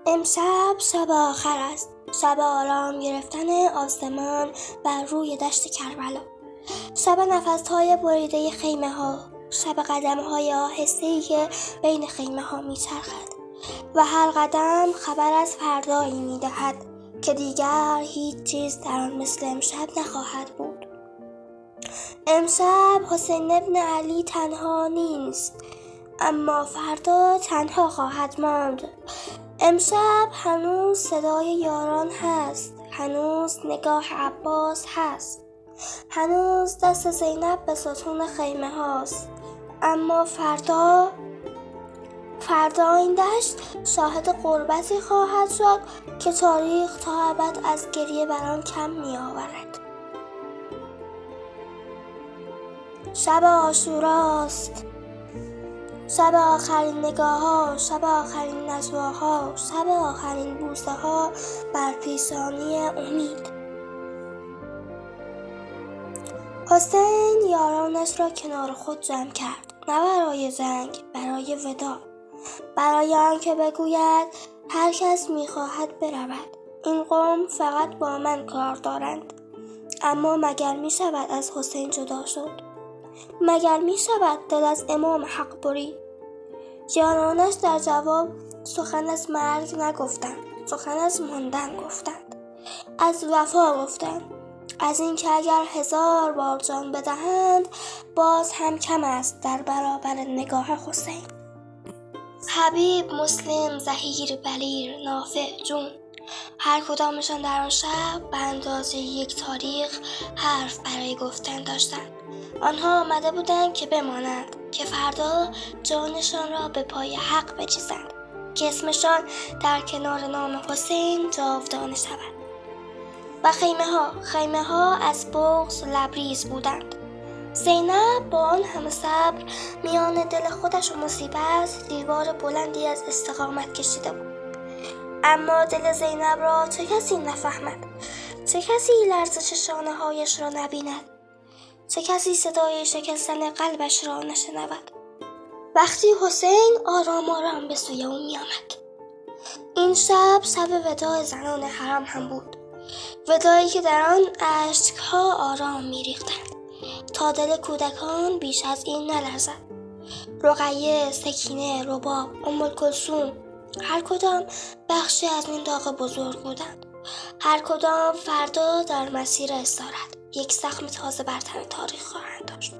امشب شب آخر است، شب آرام گرفتن آسمان بر روی دشت کربلا، شب نفسهای بریده خیمه ها، شب قدمهای آهسته‌ای که بین خیمه ها میچرخد و هر قدم خبر از فردایی میدهد که دیگر هیچ چیز در آن مثل امشب نخواهد بود. امشب حسین ابن علی تنها نیست، اما فردا تنها خواهد ماند. امشب هنوز صدای یاران هست، هنوز نگاه عباس هست، هنوز دست زینب به ستون خیمه هاست، اما فردا این دشت شاهد غربتی خواهد شد که تاریخ تا ابد از گریه بر آن کم می آورد. شب عاشوراست، شب آخرین نگاه ها، شب آخرین نجواها، شب آخرین بوسه ها بر پیشانی امید. حسین یارانش را کنار خود جمع کرد، نه برای جنگ، برای وداع، برای آنکه بگوید هر کس میخواهد برود، این قوم فقط با من کار دارند. اما مگر میشود از حسین جدا شد؟ مگر میشود دل از امام حق برید؟ یارانش در جواب سخن از مرگ نگفتند، سخن از ماندن گفتند، از وفا گفتند، از اینکه اگر 1000 بار جان بدهند باز هم کم است در برابر نگاه حسین. حبیب، مسلم، زهیر، بلیر، نافع، جون، هر کدامشان در آن شب به اندازه یک تاریخ حرف برای گفتن داشتند. آنها آمده بودند که بمانند، که فردا جانشان را به پای حق بچیزند، که اسمشان در کنار نام حسین جاودانه شود. و خیمه ها از بغض لبریز بودند. زینب با آن همه صبر میان دل خودش و مصیبت دیوار بلندی از استقامت کشیده بود. اما دل زینب را چه کسی نفهمد؟ چه کسی لرزش شانه هایش را نبیند؟ چه کسی صدای شکستن قلبش را نشنود؟ وقتی حسین آرام آرام به سوی او می آمد. این شب وداع زنان حرم هم بود، وداعی که در آن اشک‌ها آرام می ریختند تا دل کودکان بیش از این نلرزد. رقیه، سکینه، رباب، کلثوم، هر کدام بخشی از این داغ بزرگ بودند. هر کدام فردا در مسیر استراحت یک زخم تازه بر تن تاریخ خواهند داشت.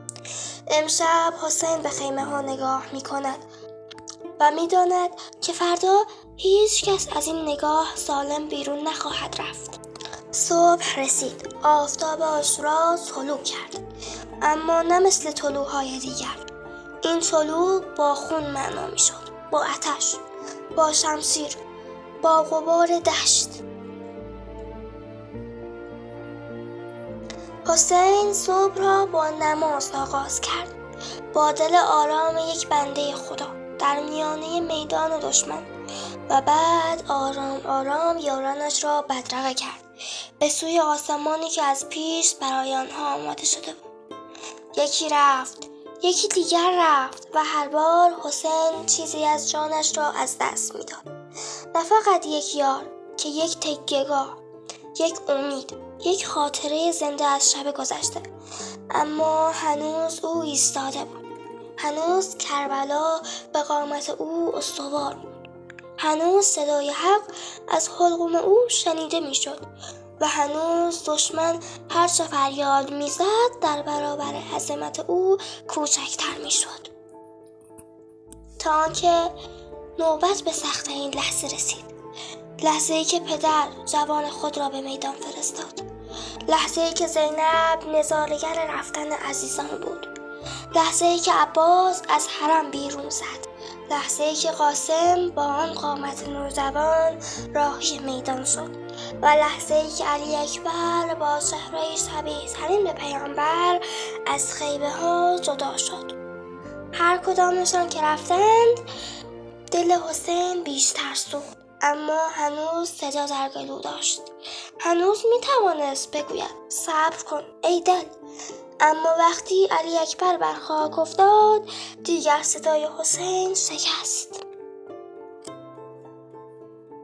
امشب حسین به خیمه ها نگاه می کند و می داند که فردا هیچ کس از این نگاه سالم بیرون نخواهد رفت. صبح رسید، آفتاب عاشورا طلوع کرد، اما نه مثل طلوع‌های دیگر. این طلوع با خون معنا می شد، با آتش، با شمشیر، با غبار دشت. حسین صبح را با نماز آغاز کرد، با دل آرام یک بنده خدا در میانه میدان دشمن، و بعد آرام آرام یارانش را بدرقه کرد به سوی آسمانی که از پیش برای آنها آماده شده بود. یکی رفت، یکی دیگر رفت و هر بار حسین چیزی از جانش را از دست می‌داد. نه فقط یک یار که یک تکیه‌گاه، یک امید، یک خاطره زنده از شب گذشته، اما هنوز او ایستاده بود. هنوز کربلا به قامت او استوار بود. هنوز صدای حق از حلقوم او شنیده میشد و هنوز دشمن هر چه فریاد میزد در برابر عظمت او کوچکتر میشد. تا آنکه نوبت به سخت این لحظه رسید، لحظه‌ای که پدر جوان خود را به میدان فرستاد، لحظه‌ای که زینب نظاره‌گر رفتن عزیزان بود، لحظه‌ای که عباس از حرم بیرون زد، لحظه‌ای که قاسم با آن قامت نوجوان راهی میدان شد و لحظه‌ای که علی اکبر با چهره شبیه ترین به پیامبر از خیمه ها جدا شد. هر کدامشان که رفتند دل حسین بیشتر سوخت، اما هنوز صدا در گلو داشت. هنوز میتوانست بگوید صبر کن ای دل، اما وقتی علی اکبر بر خاک افتاد دیگر صدای حسین شکست.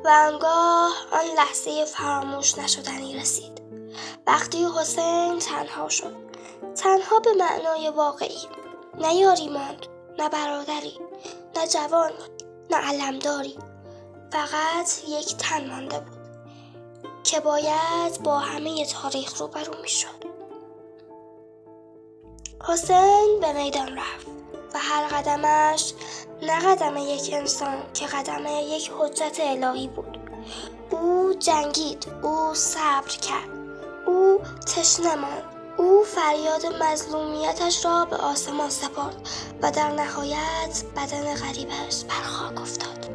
و آنگاه آن لحظه فراموش نشدنی رسید. وقتی حسین تنها شد، تنها به معنای واقعی. نه یاری ماند، نه برادری، نه جوان، نه علمداری. فقط یک تن مانده بود که باید با همه تاریخ روبرو میشد. حسین به میدان رفت و هر قدمش نه قدم یک انسان که قدم یک حجت الهی بود. او جنگید، او صبر کرد، او تشنه ماند، او فریاد مظلومیتش را به آسمان سپرد و در نهایت بدن غریبش بر خاک افتاد.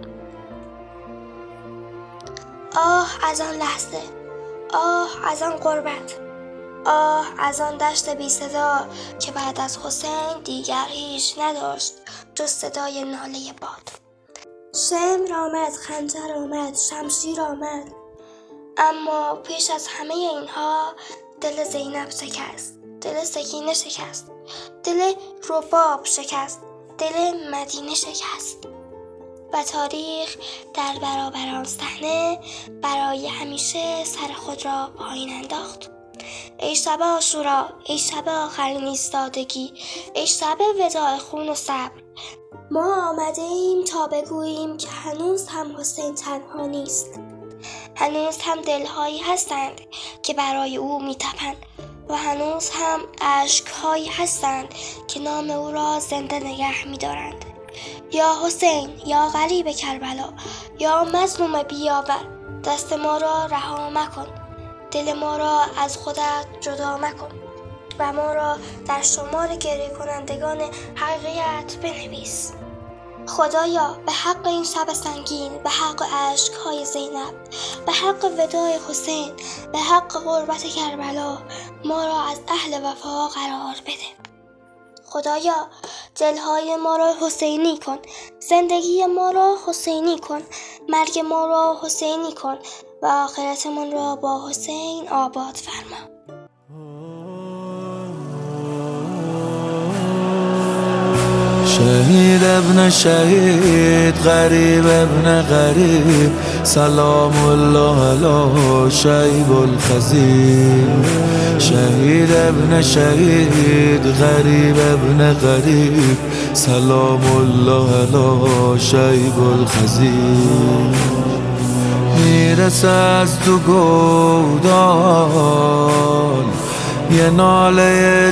آه از آن لحظه، آه از آن غربت، آه از آن دشت بی صدا که بعد از حسین دیگر هیچ نداشت جز صدای ناله باد. شمر آمد، خنجر آمد، شمشیر آمد، اما پیش از همه اینها دل زینب شکست، دل سکینه شکست، دل رباب شکست، دل مدینه شکست و تاریخ در برابر آن صحنه برای همیشه سر خود را پایین انداخت. ای شب عاشورا، ای شب آخرین ایستادگی، ای شب وداع خون و صبر، ما آمده ایم تا بگوییم که هنوز هم حسین تنها نیست. هنوز هم دلهایی هستند که برای او میتپند و هنوز هم اشکهایی هستند که نام او را زنده نگه میدارند. یا حسین، یا غریب کربلا، یا مظلوم بیاور، دست ما را رها مکن، دل ما را از خودت جدا مکن و ما را در شمار گریه کنندگان حقیقت بنویس. خدایا به حق این شب سنگین، به حق اشک‌های زینب، به حق وداع حسین، به حق غربت کربلا ما را از اهل وفا قرار بده. خدایا دلهای ما را حسینی کن، زندگی ما را حسینی کن، مرگ ما را حسینی کن و آخرتمان را با حسین آباد فرما. شهید ابن شهید، غریب ابن غریب، سلام الله علی شیب الخزیم. شهید ابن شهید، غریب ابن غریب، سلام الله علی شیب الخزیم. میرسه از تو گودال یه ناله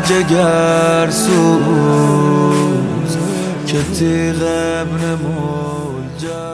جگرسوز که تیغ ابن ملجم